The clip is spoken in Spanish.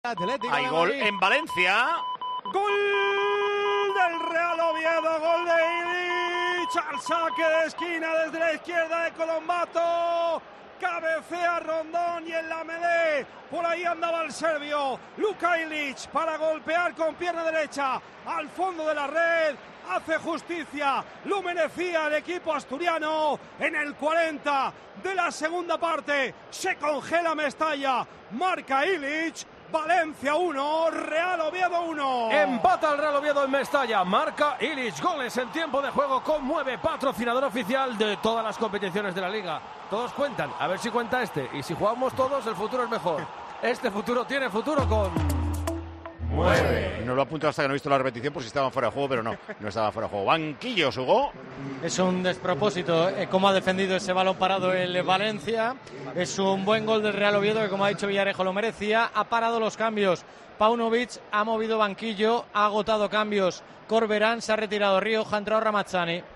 Atlético Hay de gol Madrid. en Valencia. Gol del Real Oviedo, gol de Ilić al saque de esquina desde la izquierda de Colombato. Cabecea Rondón y en la melee por ahí andaba el serbio Luka Ilić para golpear con pierna derecha al fondo de la red. Hace justicia, lo merecía el equipo asturiano. En el 40 de la segunda parte se congela Mestalla, marca Ilić. Valencia 1, Real Oviedo 1. Empata el Real Oviedo en Mestalla, marca Ilić. Goles en tiempo de juego, conmueve, patrocinador oficial de todas las competiciones de la Liga. Todos cuentan, a ver si cuenta este. Y si jugamos todos, el futuro es mejor. Este futuro tiene futuro con... 9. No lo apunto hasta que no he visto la repetición por si estaban fuera de juego, pero no estaba fuera de juego. Banquillos, Hugo. Es un despropósito cómo ha defendido ese balón parado el Valencia. Es un buen gol del Real Oviedo que, como ha dicho Villarejo, lo merecía. Ha parado los cambios Paunovic, ha movido banquillo, ha agotado cambios Corberán, se ha retirado Rioja, ha entrado Ramazzani.